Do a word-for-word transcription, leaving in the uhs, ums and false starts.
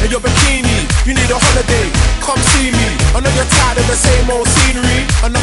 your bikini. You need a holiday, come see me. I know you're tired of the same old scenery. I know